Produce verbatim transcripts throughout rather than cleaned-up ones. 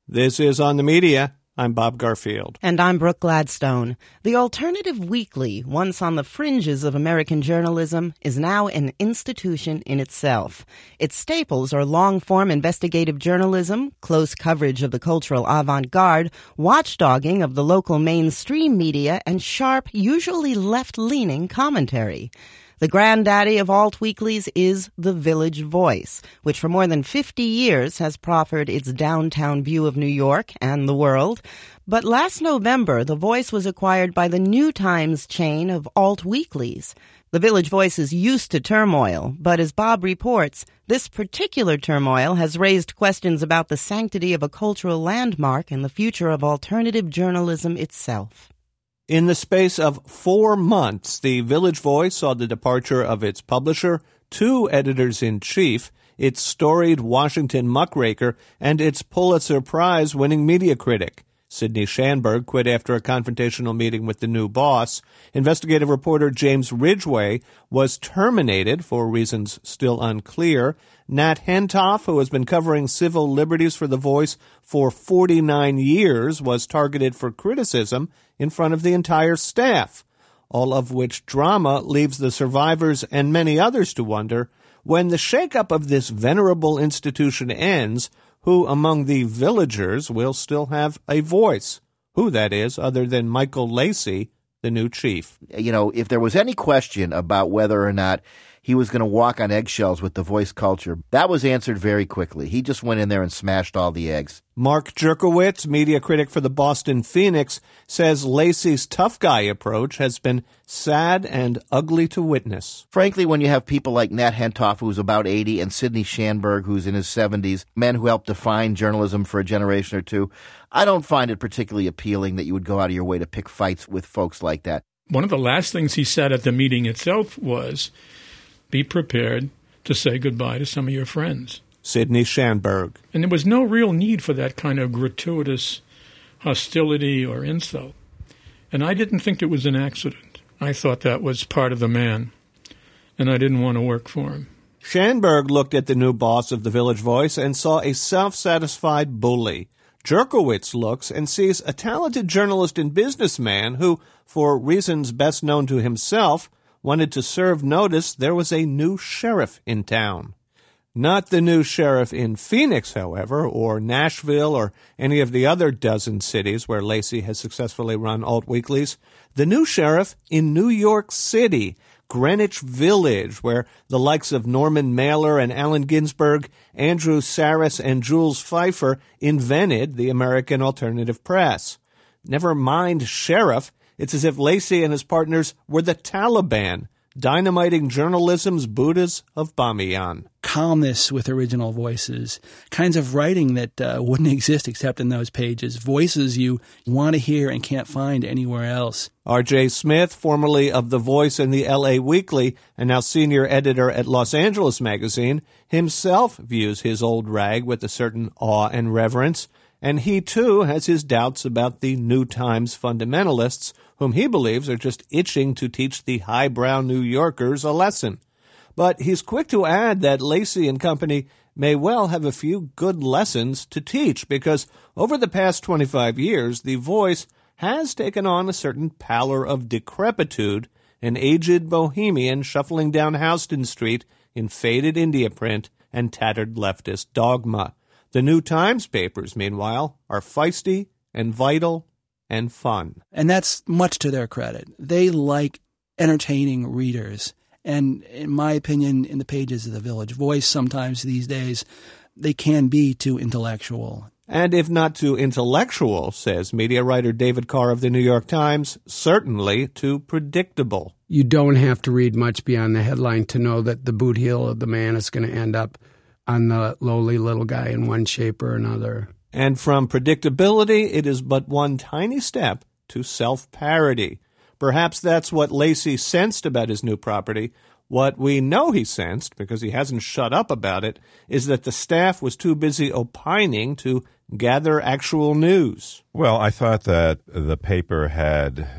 This is On the Media. I'm Bob Garfield. And I'm Brooke Gladstone. The Alternative Weekly, once on the fringes of American journalism, is now an institution in itself. Its staples are long-form investigative journalism, close coverage of the cultural avant-garde, watchdogging of the local mainstream media, and sharp, usually left-leaning commentary. The granddaddy of alt weeklies is The Village Voice, which for more than fifty years has proffered its downtown view of New York and the world. But last November, The Voice was acquired by the New Times chain of alt weeklies. The Village Voice is used to turmoil, but as Bob reports, this particular turmoil has raised questions about the sanctity of a cultural landmark and the future of alternative journalism itself. In the space of four months, the Village Voice saw the departure of its publisher, two editors-in-chief, its storied Washington muckraker, and its Pulitzer Prize-winning media critic. Sidney Schanberg quit after a confrontational meeting with the new boss. Investigative reporter James Ridgway was terminated for reasons still unclear. Nat Hentoff, who has been covering civil liberties for The Voice for forty-nine years, was targeted for criticism in front of the entire staff. All of which drama leaves the survivors and many others to wonder, when the shakeup of this venerable institution ends, who among the villagers will still have a voice? Who, that is, other than Michael Lacey, the new chief. You know, if there was any question about whether or not he was going to walk on eggshells with the Voice culture, that was answered very quickly. He just went in there and smashed all the eggs. Mark Jerkowitz, media critic for the Boston Phoenix, says Lacey's tough guy approach has been sad and ugly to witness. Frankly, when you have people like Nat Hentoff, who's about eighty, and Sidney Schanberg, who's in his seventies, men who helped define journalism for a generation or two, I don't find it particularly appealing that you would go out of your way to pick fights with folks like that. One of the last things he said at the meeting itself was, be prepared to say goodbye to some of your friends. Sidney Schanberg. And there was no real need for that kind of gratuitous hostility or insult. And I didn't think it was an accident. I thought that was part of the man, and I didn't want to work for him. Schanberg looked at the new boss of the Village Voice and saw a self-satisfied bully. Jerkowitz looks and sees a talented journalist and businessman who, for reasons best known to himself, wanted to serve notice there was a new sheriff in town. Not the new sheriff in Phoenix, however, or Nashville, or any of the other dozen cities where Lacey has successfully run alt weeklies. The new sheriff in New York City, Greenwich Village, where the likes of Norman Mailer and Allen Ginsberg, Andrew Saris, and Jules Feiffer invented the American alternative press. Never mind sheriff, it's as if Lacey and his partners were the Taliban, dynamiting journalism's Buddhas of Bamiyan. Calmness with original voices, kinds of writing that uh, wouldn't exist except in those pages, voices you want to hear and can't find anywhere else. R J Smith, formerly of The Voice and the L A Weekly, and now senior editor at Los Angeles Magazine, himself views his old rag with a certain awe and reverence, and he too has his doubts about the New Times fundamentalists, whom he believes are just itching to teach the highbrow New Yorkers a lesson. But he's quick to add that Lacey and company may well have a few good lessons to teach, because over the past twenty-five years, The Voice has taken on a certain pallor of decrepitude, an aged bohemian shuffling down Houston Street in faded India print and tattered leftist dogma. The New Times papers, meanwhile, are feisty and vital and fun. And that's much to their credit. They like entertaining readers. And in my opinion, in the pages of the Village Voice, sometimes these days, they can be too intellectual. And if not too intellectual, says media writer David Carr of the New York Times, certainly too predictable. You don't have to read much beyond the headline to know that the boot heel of the man is going to end up on the lowly little guy in one shape or another. And from predictability, it is but one tiny step to self-parody. Perhaps that's what Lacey sensed about his new property. What we know he sensed, because he hasn't shut up about it, is that the staff was too busy opining to gather actual news. Well, I thought that the paper had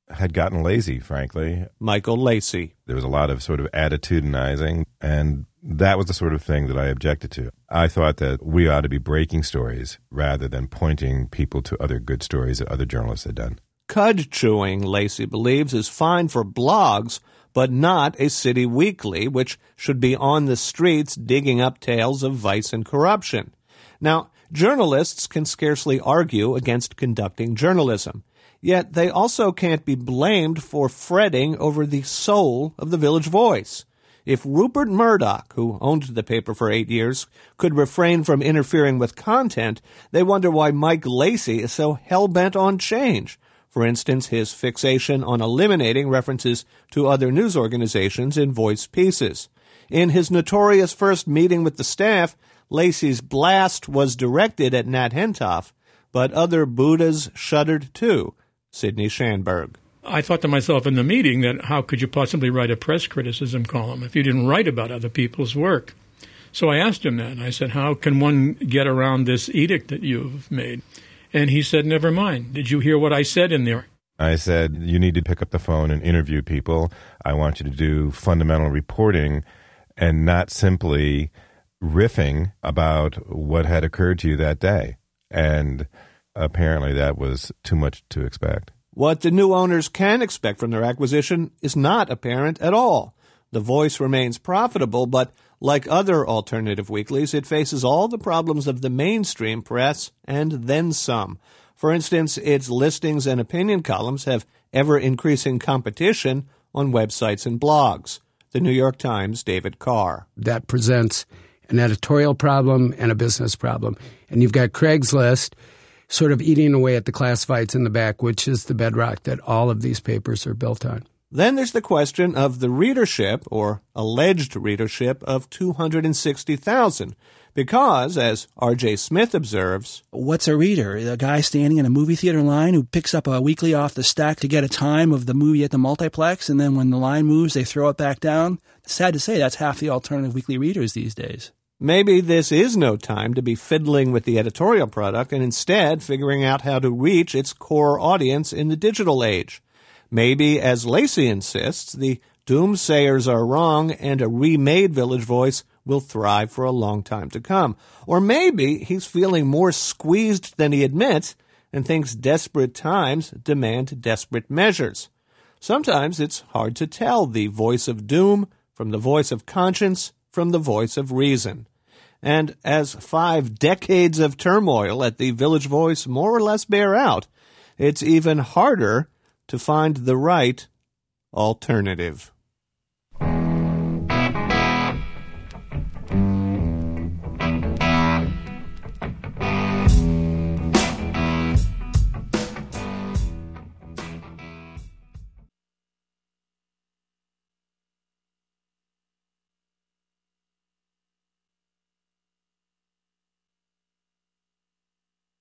had gotten lazy, frankly. Michael Lacey. There was a lot of sort of attitudinizing, and that was the sort of thing that I objected to. I thought that we ought to be breaking stories rather than pointing people to other good stories that other journalists had done. Cud chewing, Lacey believes, is fine for blogs, but not a city weekly, which should be on the streets digging up tales of vice and corruption. Now, journalists can scarcely argue against conducting journalism. Yet they also can't be blamed for fretting over the soul of the Village Voice. If Rupert Murdoch, who owned the paper for eight years, could refrain from interfering with content, they wonder why Mike Lacey is so hell-bent on change. For instance, his fixation on eliminating references to other news organizations in Voice pieces. In his notorious first meeting with the staff, Lacey's blast was directed at Nat Hentoff, but other Buddhas shuddered too. Sidney Schanberg. I thought to myself in the meeting that how could you possibly write a press criticism column if you didn't write about other people's work? So I asked him that. I said, how can one get around this edict that you've made? And he said, never mind. Did you hear what I said in there? I said, you need to pick up the phone and interview people. I want you to do fundamental reporting and not simply riffing about what had occurred to you that day. And apparently that was too much to expect. What the new owners can expect from their acquisition is not apparent at all. The Voice remains profitable, but like other alternative weeklies, it faces all the problems of the mainstream press and then some. For instance, its listings and opinion columns have ever-increasing competition on websites and blogs. The New York Times' David Carr. That presents an editorial problem and a business problem. And you've got Craigslist sort of eating away at the classifieds in the back, which is the bedrock that all of these papers are built on. Then there's the question of the readership, or alleged readership, of two hundred sixty thousand. Because, as R J Smith observes, what's a reader? A guy standing in a movie theater line who picks up a weekly off the stack to get a time of the movie at the multiplex, and then when the line moves, they throw it back down? Sad to say, that's half the alternative weekly readers these days. Maybe this is no time to be fiddling with the editorial product and instead figuring out how to reach its core audience in the digital age. Maybe, as Lacey insists, the doomsayers are wrong and a remade Village Voice will thrive for a long time to come. Or maybe he's feeling more squeezed than he admits and thinks desperate times demand desperate measures. Sometimes it's hard to tell the voice of doom from the voice of conscience from the voice of reason. And as five decades of turmoil at the Village Voice more or less bear out, it's even harder to find the right alternative.